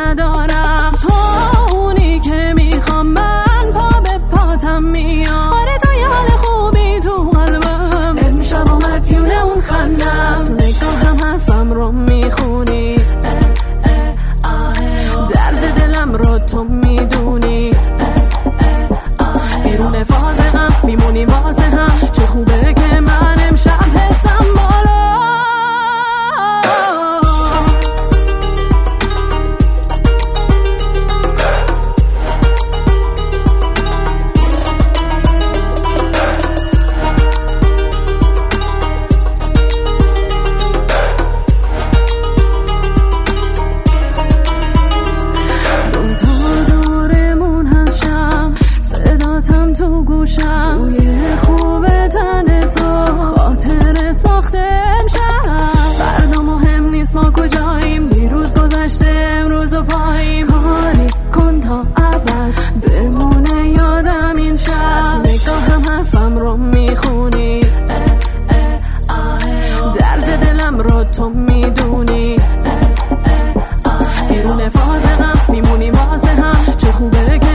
ندارم، تو اونی که میخوام، من پا به پاتم میام. آره تو یه حال خوبی تو قلبم، امشب آمد پیونه اون خندم. نگاهم حرفم رو میخونی، درد دلم رو تو میدونی. بیرون فاز غم میمونی واسه هم، چه خوبه که من امشب حسم بالا. تو گوشم بوی خوب تن تو، خاطر ساخته امشب. فردا مهم نیست ما کجاییم، دیروز گذشته امروز و پاییم. کاری کن تا ابد بمونه یادم این شب. نگاهم حرفم رو میخونی، درد دلم رو تو میدونی. بیرون فاز غم میمونی واسه هم، چه خوبه که